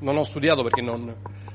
non ho studiato perché non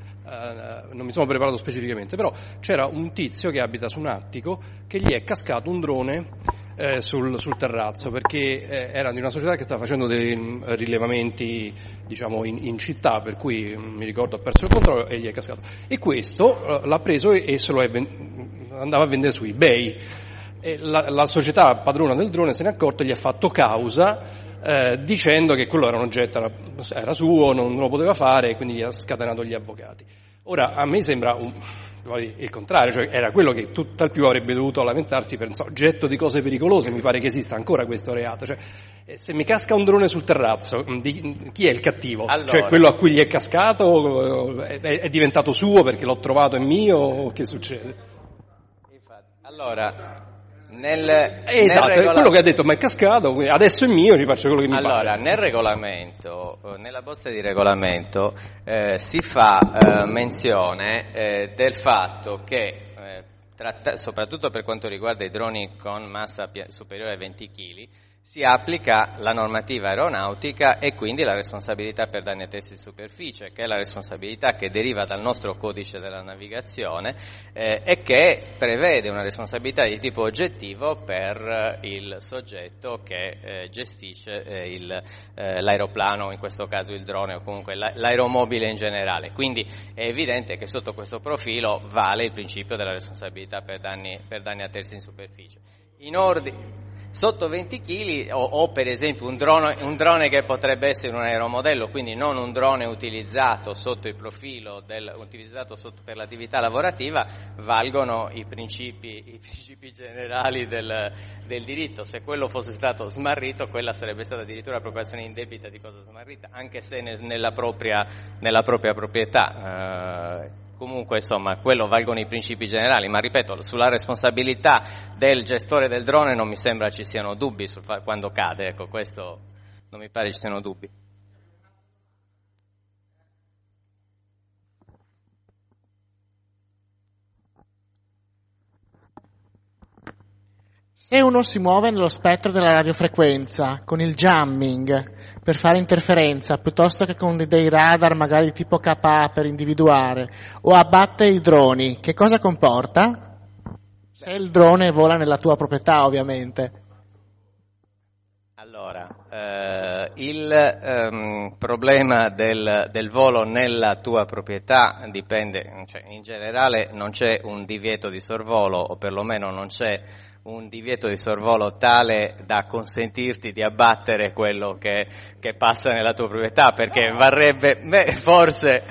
mi sono preparato specificamente, però c'era un tizio che abita su un attico che gli è cascato un drone sul terrazzo, perché era di una società che stava facendo dei rilevamenti, diciamo, in città, per cui mi ricordo ha perso il controllo e gli è cascato. E questo l'ha preso e andava a vendere su eBay. E la società padrona del drone se ne è accorta e gli ha fatto causa, dicendo che quello era un oggetto, era suo, non lo poteva fare, e quindi gli ha scatenato gli avvocati. Ora, a me sembra il contrario, cioè era quello che tutt'al più avrebbe dovuto lamentarsi per oggetto di cose pericolose. Mi pare che esista ancora questo reato, cioè se mi casca un drone sul terrazzo, chi è il cattivo? Allora, cioè quello a cui gli è cascato è diventato suo perché l'ho trovato, è mio, o che succede? Infatti, allora, esatto, è quello che ha detto, ma è cascato, adesso è mio, ci faccio quello che mi pare. Allora, nel regolamento, nella bozza di regolamento si fa menzione del fatto che, soprattutto per quanto riguarda i droni con massa superiore ai 20 kg, si applica la normativa aeronautica e quindi la responsabilità per danni a testi di superficie, che è la responsabilità che deriva dal nostro codice della navigazione e che prevede una responsabilità di tipo oggettivo per il soggetto che gestisce l'aeroplano, in questo caso il drone o comunque l'aeromobile in generale. Quindi è evidente che sotto questo profilo vale il principio della responsabilità per danni a terzi in superficie. Sotto 20 kg o per esempio un drone che potrebbe essere un aeromodello, quindi non un drone utilizzato sotto il profilo utilizzato per l'attività lavorativa, valgono i principi generali del diritto. Se quello fosse stato smarrito, quella sarebbe stata addirittura appropriazione indebita di cosa smarrita, anche se nella propria proprietà. Comunque, insomma, quello valgono i principi generali, ma ripeto, sulla responsabilità del gestore del drone non mi sembra ci siano dubbi quando cade, ecco, questo non mi pare ci siano dubbi. Se uno si muove nello spettro della radiofrequenza con il jamming per fare interferenza, piuttosto che con dei radar magari tipo KA per individuare, o abbatte i droni, che cosa comporta? Se il drone vola nella tua proprietà, ovviamente. Allora, il problema del volo nella tua proprietà dipende, cioè in generale non c'è un divieto di sorvolo, o perlomeno non c'è un divieto di sorvolo tale da consentirti di abbattere quello che passa nella tua proprietà, perché varrebbe, forse,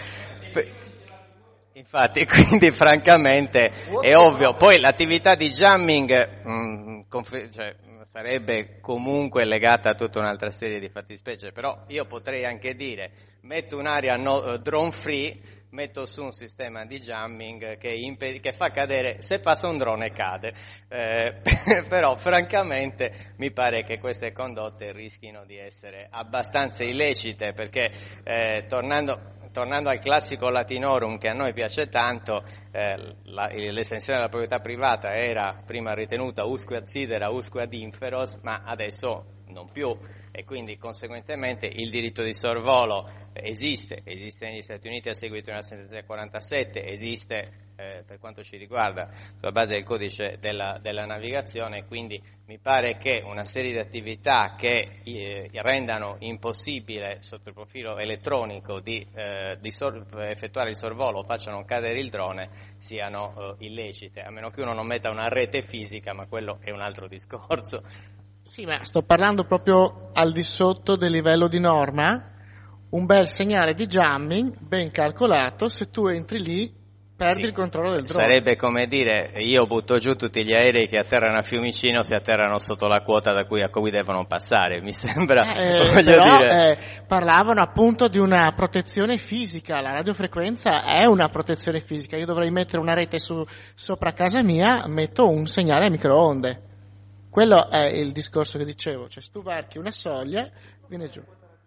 infatti, quindi francamente è ovvio. Poi l'attività di jamming sarebbe comunque legata a tutta un'altra serie di fattispecie, però io potrei anche dire, metto un'area drone free, metto su un sistema di jamming che fa cadere, se passa un drone cade, però francamente mi pare che queste condotte rischino di essere abbastanza illecite, perché tornando al classico latinorum che a noi piace tanto, l'estensione della proprietà privata era prima ritenuta usque ad sidera, usque ad inferos, ma adesso non più, e quindi conseguentemente il diritto di sorvolo esiste negli Stati Uniti a seguito di una sentenza del 47, esiste per quanto ci riguarda sulla base del codice della navigazione, quindi mi pare che una serie di attività che rendano impossibile sotto il profilo elettronico di effettuare il sorvolo o facciano cadere il drone siano illecite, a meno che uno non metta una rete fisica, ma quello è un altro discorso. Sì, ma sto parlando proprio al di sotto del livello di norma. Un bel segnale di jamming ben calcolato, se tu entri lì perdi il controllo del drone. Sarebbe come dire, io butto giù tutti gli aerei che atterrano a Fiumicino se atterrano sotto la quota a cui devono passare, mi sembra, parlavano appunto di una protezione fisica, la radiofrequenza è una protezione fisica, io dovrei mettere una rete sopra casa mia, metto un segnale a microonde. Quello è il discorso che dicevo, cioè se tu varchi una soglia, viene giù.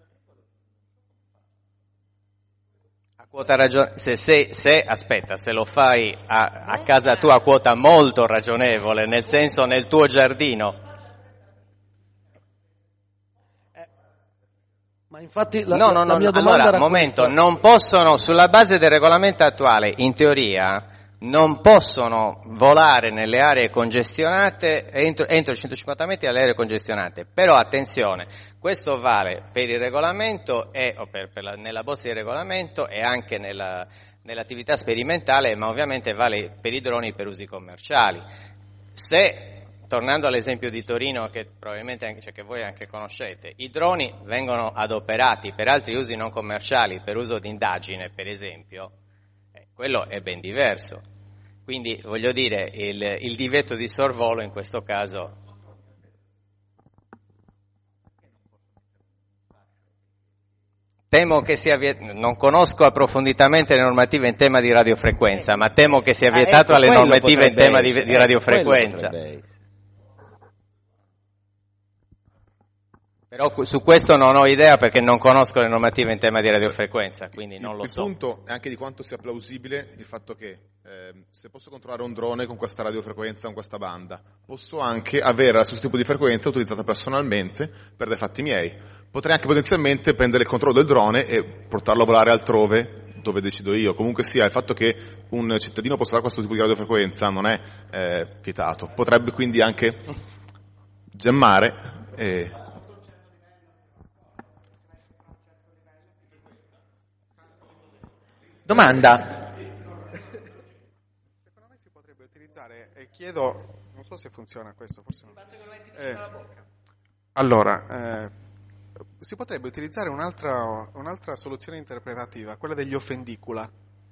A quota aspetta, se lo fai a casa tua a quota molto ragionevole, nel senso nel tuo giardino. Ma Infatti No, la mia domanda allora, era momento, questa. non possono, sulla base del regolamento attuale, in teoria, non possono volare nelle aree congestionate, entro i 150 metri alle aree congestionate. Però attenzione, questo vale per il regolamento nella bozza di regolamento e anche nell'attività sperimentale, ma ovviamente vale per i droni per usi commerciali. Tornando all'esempio di Torino, che probabilmente che voi anche conoscete, i droni vengono adoperati per altri usi non commerciali, per uso di indagine per esempio, quello è ben diverso. Quindi voglio dire, il divieto di sorvolo in questo caso... Temo che sia non conosco approfonditamente le normative in tema di radiofrequenza, ma temo che sia vietato alle normative in tema di radiofrequenza. Però su questo non ho idea perché non conosco le normative in tema di radiofrequenza, quindi non lo so. Il punto è anche di quanto sia plausibile il fatto che se posso controllare un drone con questa radiofrequenza, con questa banda, posso anche avere la stesso tipo di frequenza utilizzata personalmente per dei fatti miei. Potrei anche potenzialmente prendere il controllo del drone e portarlo a volare altrove dove decido io. Comunque sia, il fatto che un cittadino possa dare questo tipo di radiofrequenza non è vietato. Potrebbe quindi anche gemmare e... Domanda. Secondo me si potrebbe utilizzare, chiedo, non so se funziona questo, forse no. Allora, si potrebbe utilizzare un'altra soluzione interpretativa, quella degli offendicula.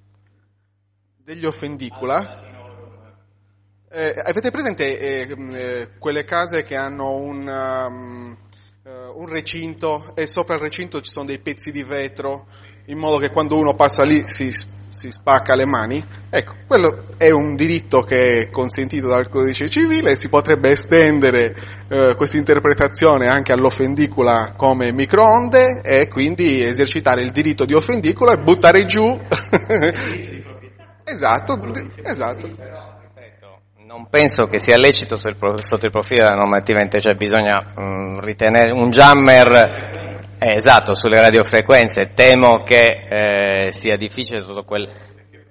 Avete presente quelle case che hanno un recinto e sopra il recinto ci sono dei pezzi di vetro in modo che quando uno passa lì si spacca le mani? Ecco, quello è un diritto che è consentito dal codice civile, si potrebbe estendere questa interpretazione anche all'offendicula come microonde e quindi esercitare il diritto di offendicula e buttare giù. Esatto. Non penso che sia lecito sotto il profilo della normativa, cioè bisogna ritenere un jammer esatto sulle radiofrequenze. Temo che sia difficile tutto quel.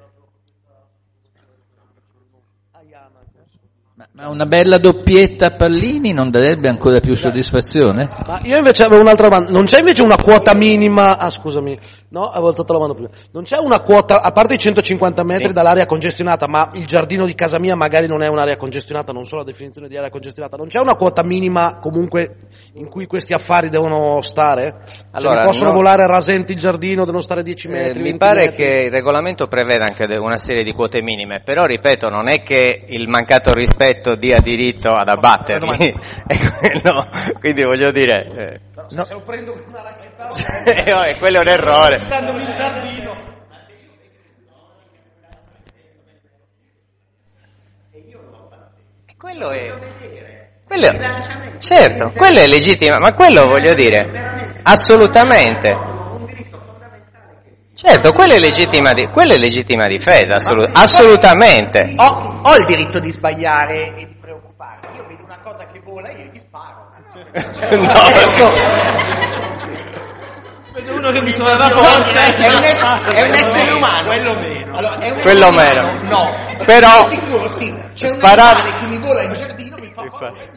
Ma una bella doppietta a pallini non darebbe ancora più soddisfazione? Ma io invece avevo un'altra domanda. Non c'è invece una quota minima? Ah, scusami. No, avevo alzato la mano prima. Non c'è una quota, a parte i 150 metri dall'area congestionata, ma il giardino di casa mia magari non è un'area congestionata, non so la definizione di area congestionata. Non c'è una quota minima comunque in cui questi affari devono stare? Allora, possono volare rasenti il giardino, devono stare 10 metri? Mi pare metri? che il regolamento preveda anche una serie di quote minime, però ripeto, non è che il mancato rispetto dia diritto ad abbatterli. No, quindi voglio dire... No. Se lo prendo con una racchetta... quello è un errore. Stanno in giardino. Certo, quello è legittimo, ma quello voglio dire, assolutamente. Certo, quello è legittima difesa, assolutamente. Ho il diritto di sbagliare e di preoccuparmi. Io vedo una cosa che vola e io gli sparo. Vedo uno che mi suona la porta. È un essere umano. Quello meno. Allora, Quello meno. No. Però Sicuro, sì. C'è sparare... un animale che mi vola in giardino, mi fa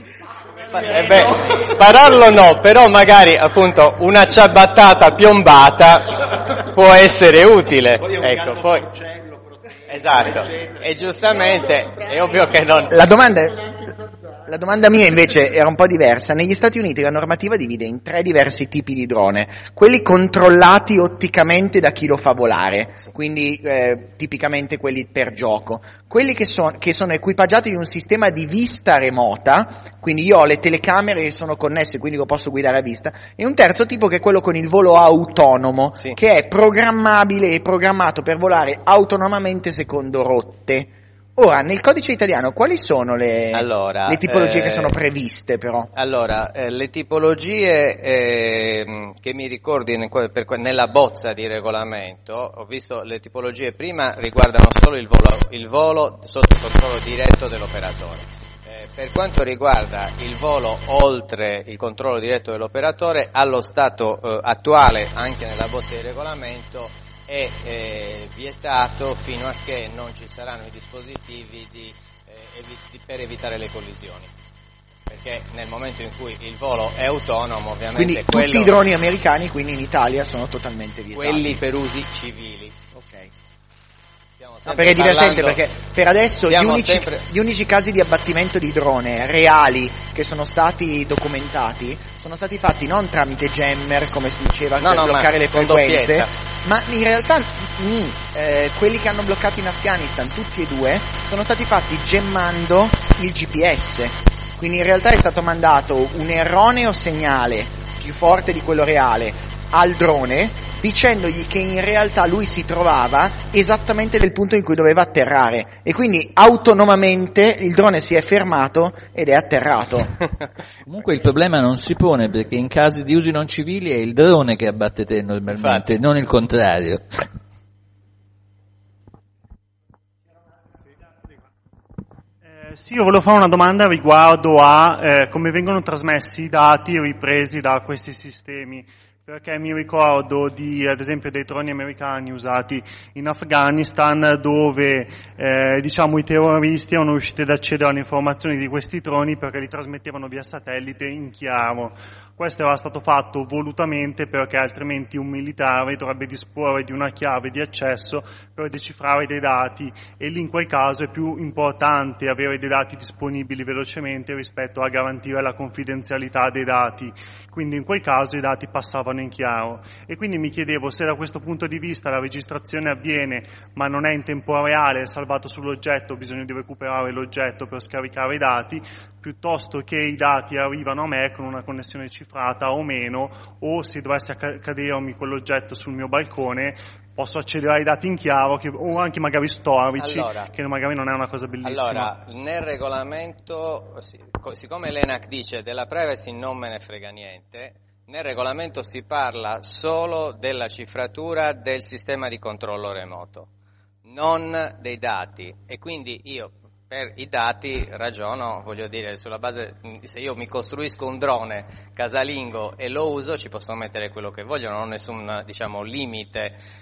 spararlo no, però magari appunto una ciabattata piombata può essere utile. Ecco, poi esatto. E giustamente è ovvio che non. La domanda mia invece era un po' diversa. Negli Stati Uniti la normativa divide in 3 diversi tipi di drone. Quelli controllati otticamente da chi lo fa volare, quindi tipicamente quelli per gioco. Quelli che sono equipaggiati di un sistema di vista remota, quindi io ho le telecamere che sono connesse, quindi lo posso guidare a vista. E un terzo tipo che è quello con il volo autonomo, che è programmabile e programmato per volare autonomamente secondo rotte. Ora, nel codice italiano, quali sono le tipologie che sono previste però? Allora, le tipologie che mi ricordi nella bozza di regolamento, ho visto le tipologie prima riguardano solo il volo sotto il controllo diretto dell'operatore. Per quanto riguarda il volo oltre il controllo diretto dell'operatore, allo stato attuale, anche nella bozza di regolamento, è vietato fino a che non ci saranno i dispositivi per evitare le collisioni. Perché nel momento in cui il volo è autonomo, ovviamente quindi tutti i droni americani, quindi in Italia, sono totalmente vietati. Quelli per usi civili. Ok. No, perché è divertente, parlando, perché per adesso gli unici casi di abbattimento di drone reali che sono stati documentati sono stati fatti non tramite jammer, come si diceva, per bloccare le frequenze, ma in realtà quelli che hanno bloccato in Afghanistan, tutti e due, sono stati fatti gemmando il GPS. Quindi in realtà è stato mandato un erroneo segnale più forte di quello reale al drone, dicendogli che in realtà lui si trovava esattamente nel punto in cui doveva atterrare, e quindi autonomamente il drone si è fermato ed è atterrato. Comunque il problema non si pone, perché in casi di usi non civili è il drone che abbatte te normalmente, non il contrario. Sì, io volevo fare una domanda riguardo a come vengono trasmessi i dati ripresi da questi sistemi, perché mi ricordo ad esempio dei droni americani usati in Afghanistan, dove i terroristi erano riusciti ad accedere alle informazioni di questi droni perché li trasmettevano via satellite in chiaro. Questo era stato fatto volutamente, perché altrimenti un militare dovrebbe disporre di una chiave di accesso per decifrare dei dati, e lì in quel caso è più importante avere dei dati disponibili velocemente rispetto a garantire la confidenzialità dei dati. Quindi in quel caso i dati passavano in chiaro, e quindi mi chiedevo se da questo punto di vista la registrazione avviene ma non è in tempo reale, è salvato sull'oggetto, bisogna di recuperare l'oggetto per scaricare i dati, piuttosto che i dati arrivano a me con una connessione cifrata o meno, o se dovesse cadermi quell'oggetto sul mio balcone posso accedere ai dati in chiaro, o anche magari storici, che magari non è una cosa bellissima. Allora, nel regolamento, siccome l'ENAC dice della privacy non me ne frega niente, nel regolamento si parla solo della cifratura del sistema di controllo remoto, non dei dati, e quindi io per i dati ragiono, voglio dire, sulla base, se io mi costruisco un drone casalingo e lo uso, ci posso mettere quello che voglio, non ho nessun limite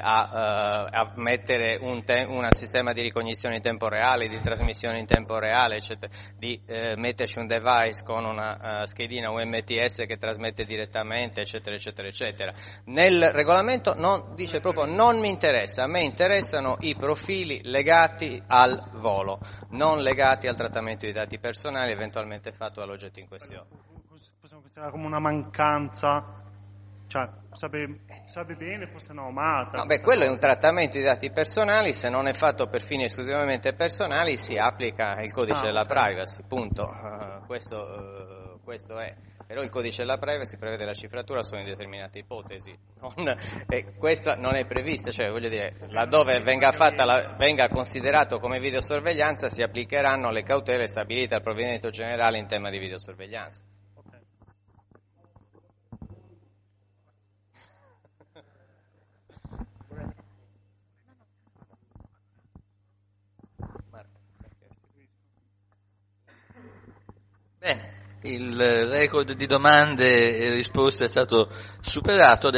a mettere un sistema di ricognizione in tempo reale, di trasmissione in tempo reale, eccetera, di metterci un device con una schedina UMTS che trasmette direttamente, eccetera, eccetera, eccetera. Nel regolamento dice proprio non mi interessa, a me interessano i profili legati al volo, non legati al trattamento di dati personali eventualmente fatto dall'oggetto in questione. Possiamo considerare come una mancanza? Cioè, sarebbe bene, forse no, ma... No, quello è un trattamento di dati personali, se non è fatto per fini esclusivamente personali si applica il codice della privacy, punto. Questo è. Però il codice della privacy prevede la cifratura solo in determinate ipotesi, e questa non è prevista, cioè voglio dire, laddove venga considerato come videosorveglianza si applicheranno le cautele stabilite dal provvedimento generale in tema di videosorveglianza. Bene, il record di domande e risposte è stato superato.